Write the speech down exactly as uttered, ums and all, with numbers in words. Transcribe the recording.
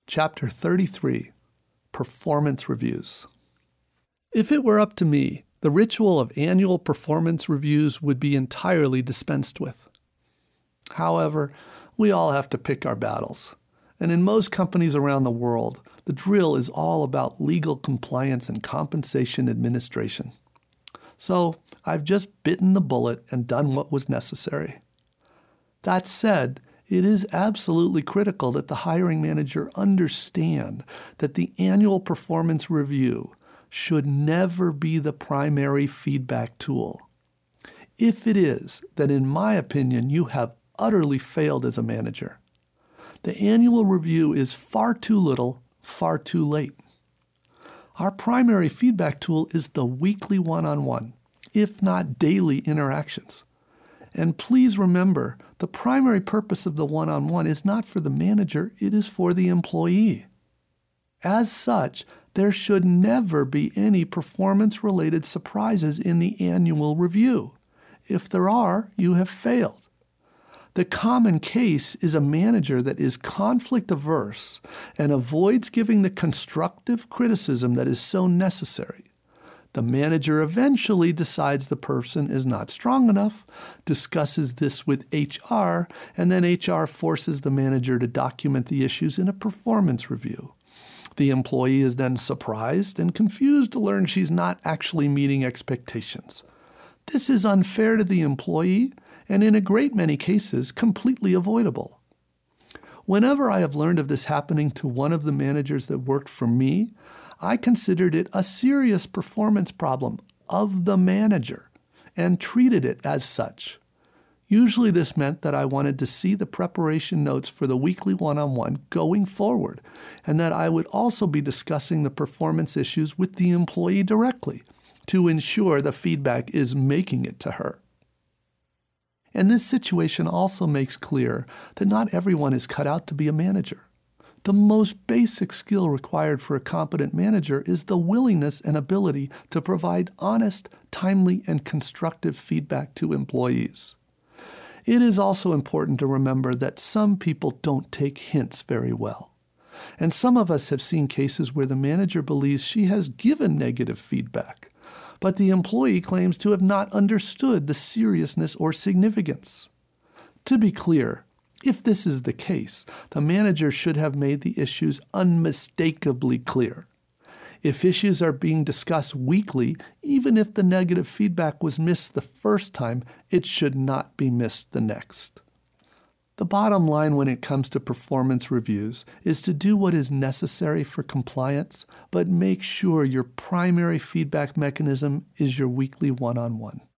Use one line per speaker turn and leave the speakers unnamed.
Chapter thirty-three, Performance Reviews. If it were up to me, the ritual of annual performance reviews would be entirely dispensed with. However, we all have to pick our battles. And in most companies around the world, the drill is all about legal compliance and compensation administration. So I've just bitten the bullet and done what was necessary. That said, it is absolutely critical that the hiring manager understand that the annual performance review should never be the primary feedback tool. If it is, then in my opinion, you have utterly failed as a manager. The annual review is far too little, far too late. Our primary feedback tool is the weekly one-on-one, if not daily interactions. And please remember, the primary purpose of the one-on-one is not for the manager, it is for the employee. As such, there should never be any performance-related surprises in the annual review. If there are, you have failed. The common case is a manager that is conflict-averse and avoids giving the constructive criticism that is so necessary. The manager eventually decides the person is not strong enough, discusses this with H R, and then H R forces the manager to document the issues in a performance review. The employee is then surprised and confused to learn she's not actually meeting expectations. This is unfair to the employee and in a great many cases completely avoidable. Whenever I have learned of this happening to one of the managers that worked for me, I considered it a serious performance problem of the manager and treated it as such. Usually this meant that I wanted to see the preparation notes for the weekly one-on-one going forward, and that I would also be discussing the performance issues with the employee directly to ensure the feedback is making it to her. And this situation also makes clear that not everyone is cut out to be a manager. The most basic skill required for a competent manager is the willingness and ability to provide honest, timely, and constructive feedback to employees. It is also important to remember that some people don't take hints very well. And some of us have seen cases where the manager believes she has given negative feedback, but the employee claims to have not understood the seriousness or significance. To be clear, if this is the case, the manager should have made the issues unmistakably clear. If issues are being discussed weekly, even if the negative feedback was missed the first time, it should not be missed the next. The bottom line when it comes to performance reviews is to do what is necessary for compliance, but make sure your primary feedback mechanism is your weekly one-on-one.